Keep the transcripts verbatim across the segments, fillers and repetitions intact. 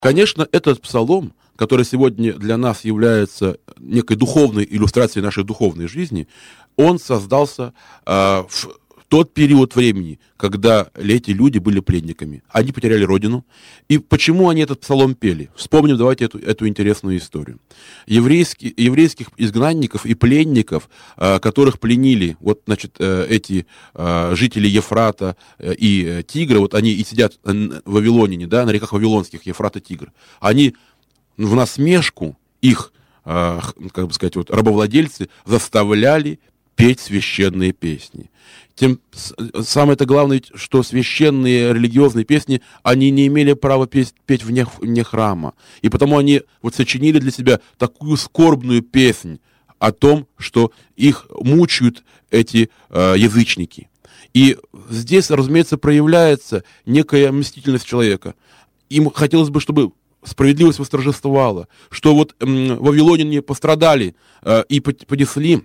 Конечно, этот псалом, который сегодня для нас является некой духовной иллюстрацией нашей духовной жизни, он создался э, в тот период времени, когда эти люди были пленниками. Они потеряли родину. И почему они этот псалом пели? Вспомним давайте эту, эту интересную историю. Еврейский, еврейских изгнанников и пленников, э, которых пленили вот, значит, э, эти э, жители Ефрата э, и э, Тигра, вот они и сидят в Вавилоне, да, на реках Вавилонских, Ефрат и Тигр. Они в насмешку их, э, как бы сказать, вот, рабовладельцы заставляли петь священные песни. Тем самое-то главное, что священные религиозные песни, они не имели права петь, петь вне, вне храма. И потому они вот сочинили для себя такую скорбную песнь о том, что их мучают эти э, язычники. И здесь, разумеется, проявляется некая мстительность человека. Им хотелось бы, чтобы справедливость восторжествовала, что вот э, вавилоняне пострадали э, и понесли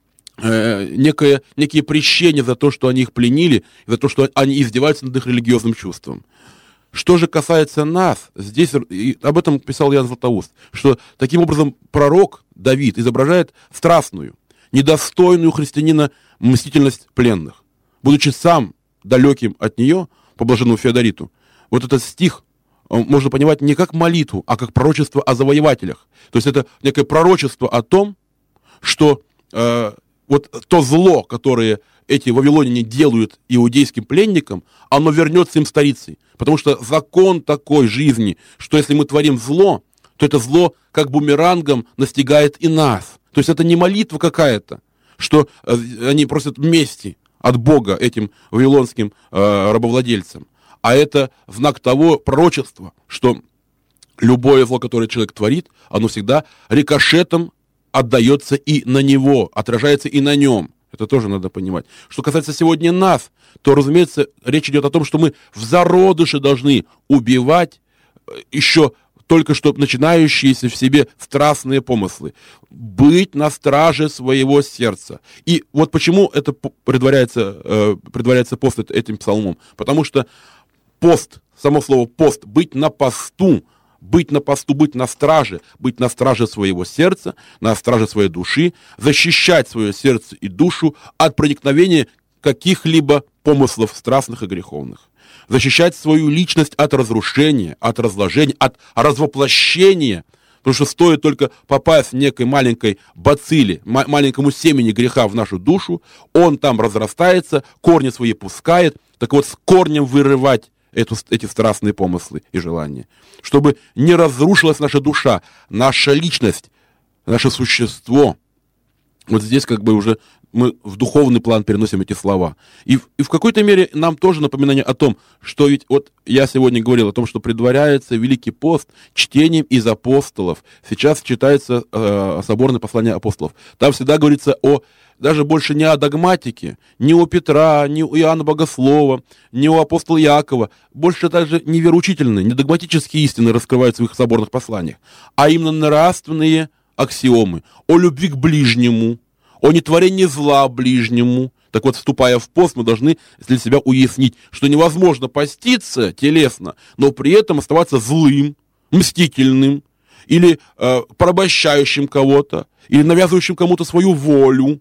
Некое, некие прещения за то, что они их пленили, за то, что они издеваются над их религиозным чувством. Что же касается нас, здесь, и об этом писал Иоанн Златоуст, что таким образом пророк Давид изображает страстную, недостойную христианина мстительность пленных. Будучи сам далеким от нее, по блаженному Феодориту, вот этот стих можно понимать не как молитву, а как пророчество о завоевателях. То есть это некое пророчество о том, что э, вот то зло, которое эти вавилоняне делают иудейским пленникам, оно вернется им старицей. Потому что закон такой жизни, что если мы творим зло, то это зло как бумерангом настигает и нас. То есть это не молитва какая-то, что они просят мести от Бога этим вавилонским э, рабовладельцам, а это знак того пророчества, что любое зло, которое человек творит, оно всегда рикошетом отдается и на него, отражается и на нем. Это тоже надо понимать. Что касается сегодня нас, то, разумеется, речь идет о том, что мы в зародыше должны убивать еще только что начинающиеся в себе страстные помыслы. Быть на страже своего сердца. И вот почему это предваряется, э, предваряется пост этим псалмом. Потому что пост, само слово пост, быть на посту, быть на посту, быть на страже, быть на страже своего сердца, на страже своей души, защищать свое сердце и душу от проникновения каких-либо помыслов страстных и греховных. Защищать свою личность от разрушения, от разложения, от развоплощения. Потому что стоит только попасть в некой маленькой бацилле, ма- маленькому семени греха в нашу душу, он там разрастается, корни свои пускает. Так вот, с корнем вырывать Эту, эти страстные помыслы и желания. Чтобы не разрушилась наша душа, наша личность, наше существо. Вот здесь как бы уже мы в духовный план переносим эти слова. И, и в какой-то мере нам тоже напоминание о том, что ведь вот я сегодня говорил о том, что предваряется Великий пост чтением из апостолов. Сейчас читается э, соборное послание апостолов. Там всегда говорится о даже больше не о догматике, не у Петра, не у Иоанна Богослова, не у апостола Иакова. Больше даже не вероучительные, не догматические истины раскрываются в их соборных посланиях, а именно нравственные аксиомы о любви к ближнему, о нетворении зла ближнему. Так вот, вступая в пост, мы должны для себя уяснить, что невозможно поститься телесно, но при этом оставаться злым, мстительным, или э, порабощающим кого-то, или навязывающим кому-то свою волю.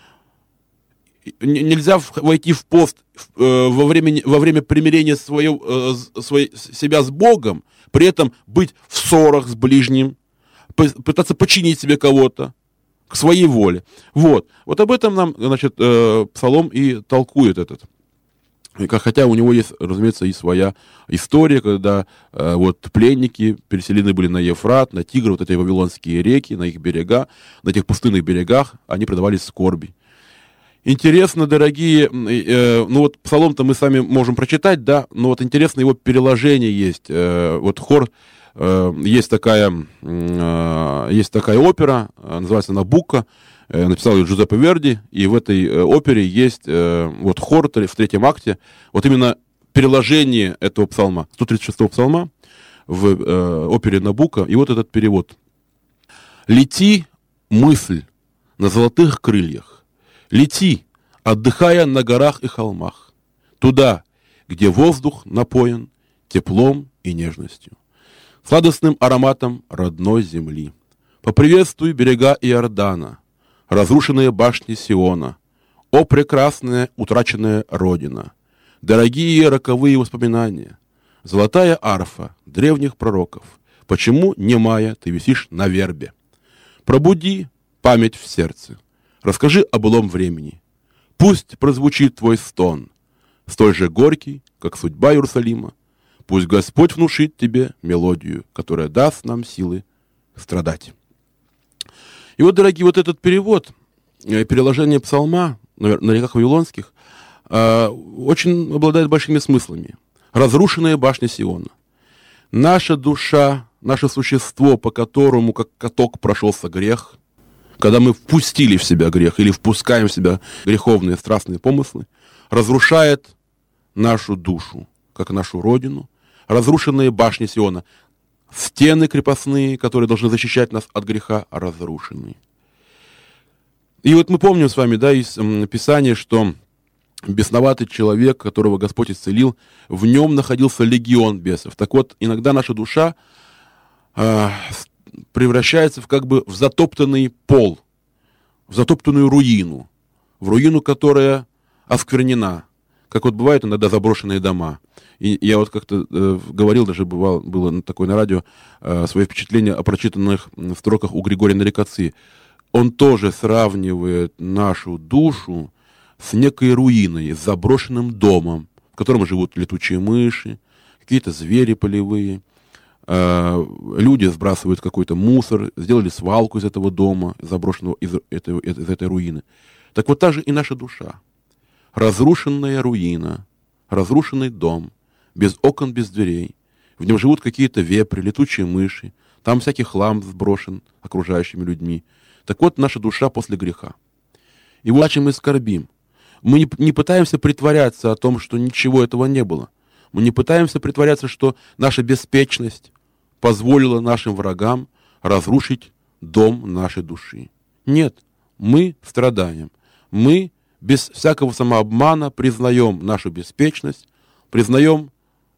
Нельзя войти в пост э, во, время, во время примирения свое, э, свое, себя с Богом, при этом быть в ссорах с ближним, пытаться подчинить себе кого-то к своей воле. Вот, вот об этом нам, значит, э, Псалом и толкует этот. Хотя у него есть, разумеется, и своя история, когда э, вот пленники переселены были на Ефрат, на Тигр, вот эти вавилонские реки, на их берега, на этих пустынных берегах, они предавались скорби. Интересно, дорогие, э, ну вот псалом-то мы сами можем прочитать, да, но вот интересно его переложение есть. Э, вот хор, э, есть такая, э, есть такая опера, называется «Набуко», э, написал ее Джузеппе Верди, и в этой э, опере есть э, вот хор в третьем акте, вот именно переложение этого псалма, сто тридцать шестого псалма в э, опере «Набуко», и вот этот перевод. «Лети, мысль, на золотых крыльях, лети, отдыхая на горах и холмах, туда, где воздух напоен теплом и нежностью. сладостным ароматом родной земли. Поприветствуй берега Иордана, разрушенные башни Сиона. О, прекрасная утраченная родина! Дорогие роковые воспоминания! Золотая арфа древних пророков! Почему, немая, ты висишь на вербе? Пробуди память в сердце. Расскажи о былом времени. Пусть прозвучит твой стон, столь же горький, как судьба Иерусалима. Пусть Господь внушит тебе мелодию, которая даст нам силы страдать. И вот, дорогие, вот этот перевод, переложение псалма на реках Вавилонских, очень обладает большими смыслами. Разрушенная башня Сиона. Наша душа, наше существо, по которому, как каток, прошелся грех, когда мы впустили в себя грех или впускаем в себя греховные страстные помыслы, разрушает нашу душу, как нашу родину. Разрушенные башни Сиона, стены крепостные, которые должны защищать нас от греха, разрушены. И вот мы помним с вами, да, из м, Писания, что бесноватый человек, которого Господь исцелил, в нем находился легион бесов. Так вот, иногда наша душа э, превращается в как бы в затоптанный пол, в затоптанную руину, в руину, которая осквернена, как вот бывают иногда заброшенные дома. И я вот как-то э, говорил, даже бывал, было такое на радио, э, свои впечатления о прочитанных строках у Григория Нарикоци. Он тоже сравнивает нашу душу с некой руиной, с заброшенным домом, в котором живут летучие мыши, какие-то звери полевые. Э, люди сбрасывают какой-то мусор, сделали свалку из этого дома, заброшенного из этой, из этой руины. Так вот, та же и наша душа. Разрушенная руина, разрушенный дом, без окон, без дверей. В нем живут какие-то вепри, летучие мыши. Там всякий хлам сброшен окружающими людьми. Так вот, наша душа после греха. И вот о чем мы скорбим. Мы не, не пытаемся притворяться о том, что ничего этого не было. Мы не пытаемся притворяться, что наша беспечность позволила нашим врагам разрушить дом нашей души. Нет, мы страдаем. Мы без всякого самообмана признаем нашу беспечность, признаем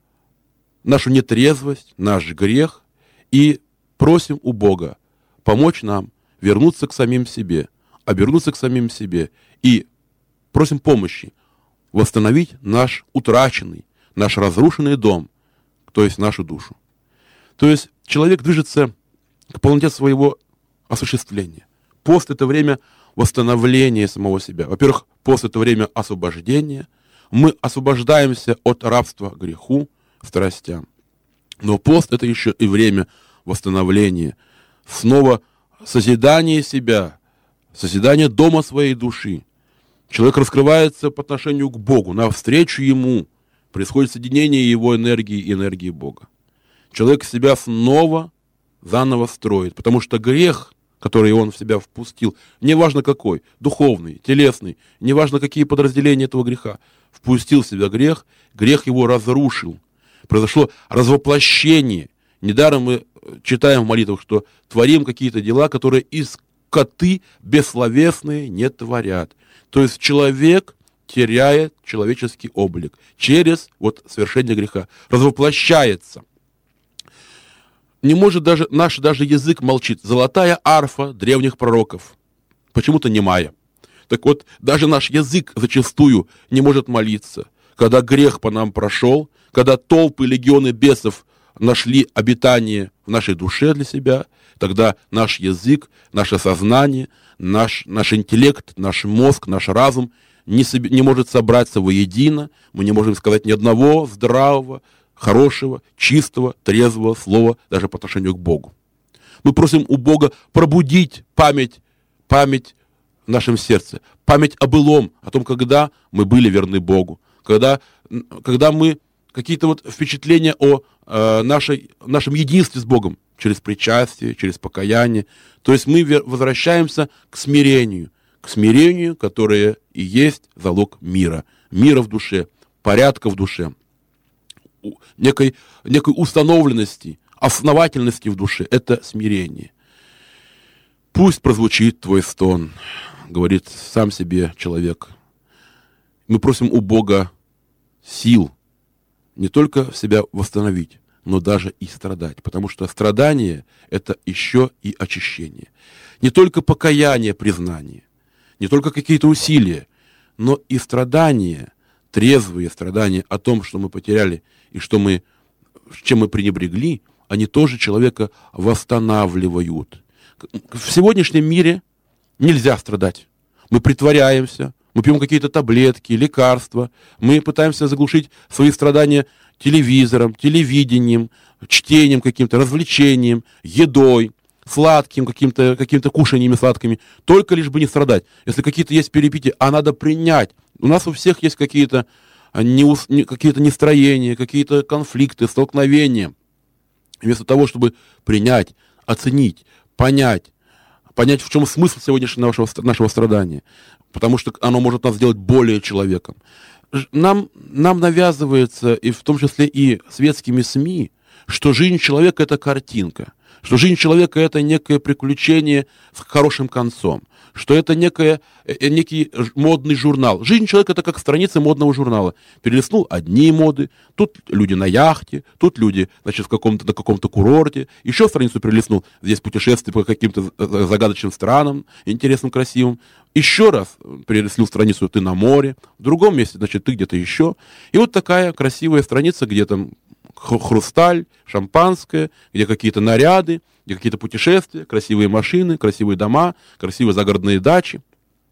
нашу нетрезвость, наш грех и просим у Бога помочь нам вернуться к самим себе, обернуться к самим себе и просим помощи восстановить наш утраченный, наш разрушенный дом, то есть нашу душу. То есть человек движется к полноте своего осуществления. Пост — это время восстановления самого себя. Во-первых, пост — это время освобождения. Мы освобождаемся от рабства греху, страстям. Но пост — это еще и время восстановления, снова созидания себя, созидания дома своей души. Человек раскрывается по отношению к Богу, навстречу Ему происходит соединение Его энергии и энергии Бога. Человек себя снова заново строит, потому что грех, который он в себя впустил, неважно какой, духовный, телесный, неважно какие подразделения этого греха, впустил в себя грех, грех его разрушил. Произошло развоплощение. Недаром мы читаем в молитвах, что творим какие-то дела, которые и скоты бессловесные не творят. То есть человек теряет человеческий облик через вот совершение греха, развоплощается. Не может даже, наш даже язык молчит. Золотая арфа древних пророков. Почему-то немая. Так вот, даже наш язык зачастую не может молиться. Когда грех по нам прошел, когда толпы, легионы бесов нашли обитание в нашей душе для себя, тогда наш язык, наше сознание, наш, наш интеллект, наш мозг, наш разум не, себе, не может собраться воедино. Мы не можем сказать ни одного здравого, хорошего, чистого, трезвого слова даже по отношению к Богу. Мы просим у Бога пробудить память, память в нашем сердце, память о былом, о том, когда мы были верны Богу, когда, когда мы какие-то вот впечатления о э, нашей, нашем единстве с Богом через причастие, через покаяние. То есть мы возвращаемся к смирению, к смирению, которое и есть залог мира, мира в душе, порядка в душе, некой, некой установленности, основательности в душе. Это смирение. Пусть прозвучит твой стон, говорит сам себе человек. Мы просим у Бога сил не только себя восстановить, но даже и страдать. Потому что страдание – это еще и очищение. Не только покаяние, признание, не только какие-то усилия, но и страдания, трезвые страдания о том, что мы потеряли и что мы, чем мы пренебрегли, они тоже человека восстанавливают. В сегодняшнем мире нельзя страдать. Мы притворяемся, мы пьем какие-то таблетки, лекарства, мы пытаемся заглушить свои страдания телевизором, телевидением, чтением каким-то, развлечением, едой, сладким, каким-то, какими-то кушаниями сладкими, только лишь бы не страдать. Если какие-то есть перепития, а надо принять. У нас у всех есть какие-то, не, какие-то нестроения, какие-то конфликты, столкновения. Вместо того, чтобы принять, оценить, понять, понять, в чем смысл сегодняшнего нашего, нашего страдания, потому что оно может нас сделать более человеком. Нам, нам навязывается, и в том числе и светскими СМИ, что жизнь человека – это картинка, что жизнь человека – это некое приключение с хорошим концом, что это некое, некий модный журнал. Жизнь человека – это как страница модного журнала. Перелистнул одни моды, тут люди на яхте, тут люди, значит, в каком-то, на каком-то курорте, еще страницу перелистнул, здесь путешествие по каким-то загадочным странам, интересным, красивым. Еще раз перелистнул страницу «Ты на море», в другом месте, значит, ты где-то еще. И вот такая красивая страница, где там хрусталь, шампанское, где какие-то наряды, где какие-то путешествия, красивые машины, красивые дома, красивые загородные дачи.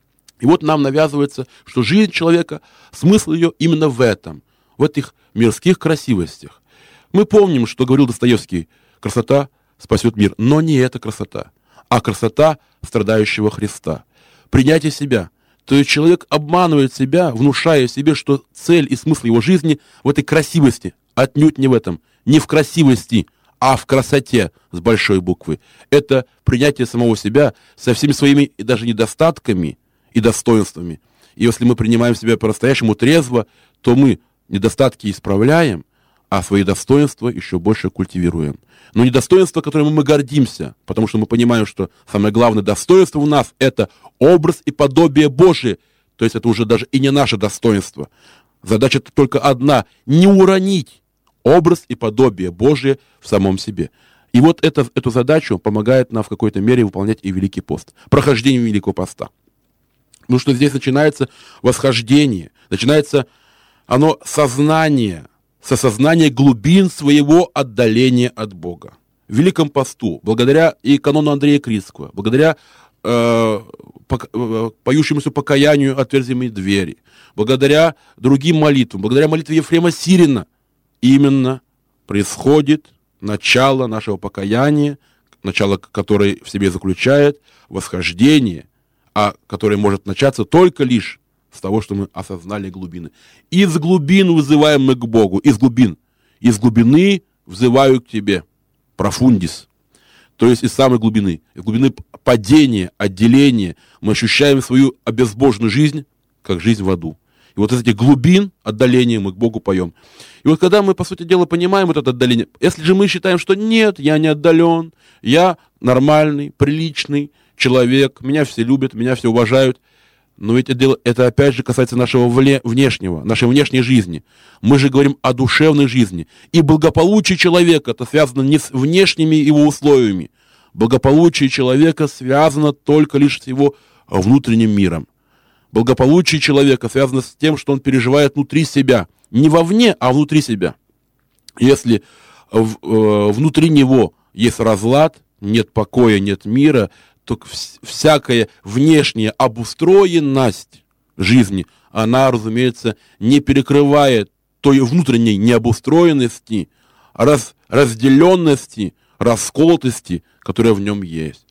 И вот нам навязывается, что жизнь человека, смысл ее именно в этом, в этих мирских красивостях. Мы помним, что говорил Достоевский: красота спасет мир, но не эта красота, а красота страдающего Христа. Принятие себя. То есть человек обманывает себя, внушая себе, что цель и смысл его жизни в этой красивости. Отнюдь не в этом, не в красивости, а в красоте с большой буквы. Это принятие самого себя со всеми своими даже недостатками и достоинствами. И если мы принимаем себя по-настоящему трезво, то мы недостатки исправляем, а свои достоинства еще больше культивируем. Но не достоинства, которыми мы гордимся, потому что мы понимаем, что самое главное достоинство у нас – это образ и подобие Божие. То есть это уже даже и не наше достоинство. Задача только одна – не уронить образ и подобие Божие в самом себе. И вот это, эту задачу помогает нам в какой-то мере выполнять и Великий пост, прохождение Великого поста. Потому что здесь начинается восхождение, начинается оно сознание, с осознания глубин своего отдаления от Бога. В Великом посту, благодаря и канону Андрея Критского, благодаря э, по, поющемуся покаянию отверзимой двери, благодаря другим молитвам, благодаря молитве Ефрема Сирина, именно происходит начало нашего покаяния, начало, которое в себе заключает восхождение, а которое может начаться только лишь с того, что мы осознали глубины. Из глубин вызываем мы к Богу, из глубин. Из глубины взываю к тебе, профундис. То есть из самой глубины, из глубины падения, отделения мы ощущаем свою обезбоженную жизнь, как жизнь в аду. И вот из этих глубин отдаления мы к Богу поем. И вот когда мы, по сути дела, понимаем вот это отдаление, если же мы считаем, что нет, я не отдален, я нормальный, приличный человек, меня все любят, меня все уважают, но ведь это, дело, это опять же касается нашего внешнего, нашей внешней жизни. Мы же говорим о душевной жизни. И благополучие человека, это связано не с внешними его условиями. Благополучие человека связано только лишь с его внутренним миром. Благополучие человека связано с тем, что он переживает внутри себя. Не вовне, а внутри себя. Если в, э, внутри него есть разлад, нет покоя, нет мира, то всякая внешняя обустроенность жизни, она, разумеется, не перекрывает той внутренней необустроенности, раз, разделенности, расколотости, которая в нем есть.